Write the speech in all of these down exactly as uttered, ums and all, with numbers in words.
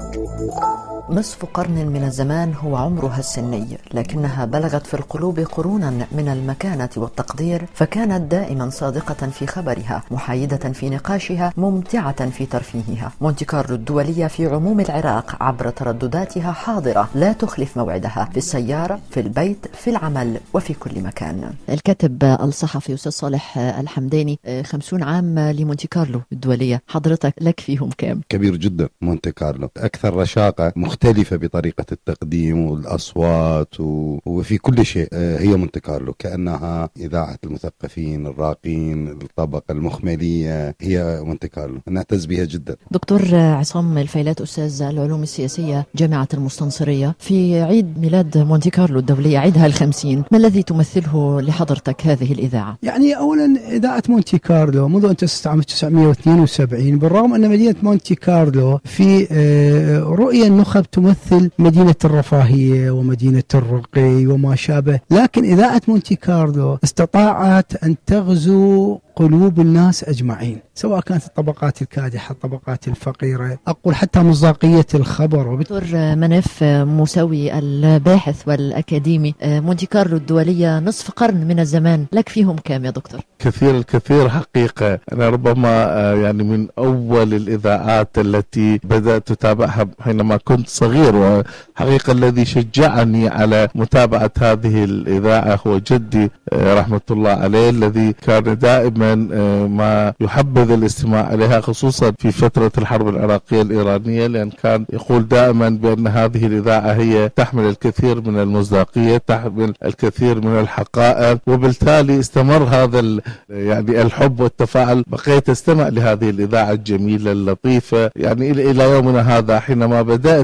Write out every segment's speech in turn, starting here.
نصف قرن من الزمان هو عمرها السني، لكنها بلغت في القلوب قرونا من المكانة والتقدير، فكانت دائما صادقة في خبرها، محايدة في نقاشها، ممتعة في ترفيهها. مونتي كارلو الدولية في عموم العراق عبر تردداتها حاضرة لا تخلف موعدها، في السيارة، في البيت، في العمل، وفي كل مكان. الكاتب الصحفي أستاذ صالح الحمداني، خمسون عام لمونتي كارلو الدولية، حضرتك لك فيهم كام؟ كبير جدا. مونتي كارلو أكثر رشاقة، مختلفة بطريقة التقديم والأصوات وفي كل شيء. هي مونتي كارلو كأنها إذاعة المثقفين الراقين، الطبقة المخملية، هي مونتي كارلو، نعتز بها جدا. دكتور عصام الفيلات، أستاذ العلوم السياسية جامعة المستنصرية، في عيد ميلاد مونتي كارلو الدولية، عيدها الخمسين، ما الذي تمثله لحضرتك هذه الإذاعة؟ يعني أولا إذاعة مونتي كارلو منذ أن تأسست عام تسعمائة واثنين وسبعين، بالرغم أن مدينة مونتي كارلو في رؤية النخب تمثل مدينة الرفاهية ومدينة الرقي وما شابه، لكن إذاعة مونتي كارلو استطاعت أن تغزو قلوب الناس أجمعين، سواء كانت الطبقات الكادحة، الطبقات الفقيرة، أقول حتى مصداقية الخبر. دكتور منف موسوي الباحث والأكاديمي، مونتي كارلو الدولية نصف قرن من الزمان، لك فيهم كام يا دكتور؟ كثير الكثير حقيقة. أنا ربما يعني من أول الإذاعات التي بدأت أتابعها حينما كنت صغير، وحقيقة الذي شجعني على متابعة هذه الإذاعة هو جدي رحمة الله عليه، الذي كان دائما ما يحبذ الاستماع إليها، خصوصا في فترة الحرب العراقية الإيرانية، لأن كان يقول دائما بأن هذه الإذاعة هي تحمل الكثير من المصداقية، تحمل الكثير من الحقائق، وبالتالي استمر هذا يعني الحب والتفاعل. بقيت استمع لهذه الإذاعة الجميلة اللطيفة يعني إلى يومنا هذا. حينما بدأت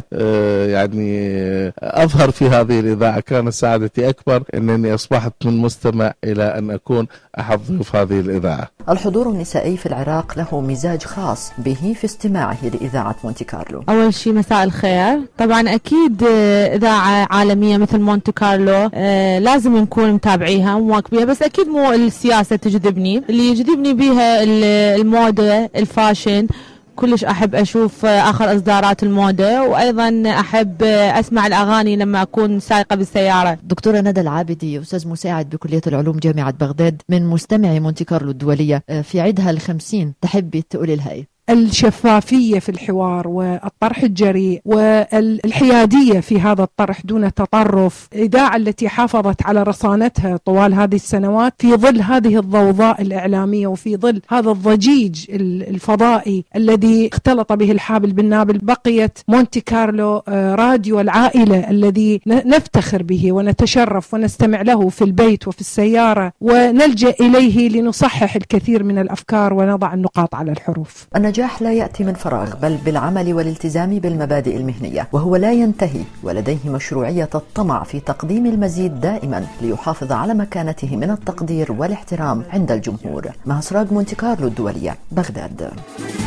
يعني أظهر في هذه الإذاعة كانت سعادتي أكبر أنني أصبحت من مستمع إلى أن أكون أحد ضيوف هذه الإذاعة. الحضور النسائي في العراق له مزاج خاص به في استماعه لإذاعة مونتي كارلو. أول شيء مساء الخير. طبعا أكيد إذاعة عالمية مثل مونتي كارلو لازم نكون متابعيها ومواكبيها، بس أكيد مو السياسة تجذبني، اللي يجذبني بيها المودة، الفاشن. كلش أحب أشوف آخر إصدارات الموضة، وأيضا أحب أسمع الأغاني لما أكون سائقة بالسيارة. دكتورة ندى العابدي، أستاذ مساعد بكلية العلوم جامعة بغداد، من مستمعي مونتي كارلو الدولية، في عيدها الخمسين تحبي تقولي لها إيه؟ الشفافية في الحوار والطرح الجريء والحيادية في هذا الطرح دون تطرف، إذاعة التي حافظت على رصانتها طوال هذه السنوات في ظل هذه الضوضاء الإعلامية وفي ظل هذا الضجيج الفضائي الذي اختلط به الحابل بالنابل. بقيت مونتي كارلو راديو العائلة الذي نفتخر به ونتشرف ونستمع له في البيت وفي السيارة، ونلجأ إليه لنصحح الكثير من الأفكار ونضع النقاط على الحروف. النجاح لا يأتي من فراغ، بل بالعمل والالتزام بالمبادئ المهنية، وهو لا ينتهي، ولديه مشروعية الطمع في تقديم المزيد دائما ليحافظ على مكانته من التقدير والاحترام عند الجمهور. مع سراج مونتي كارلو الدولية، بغداد.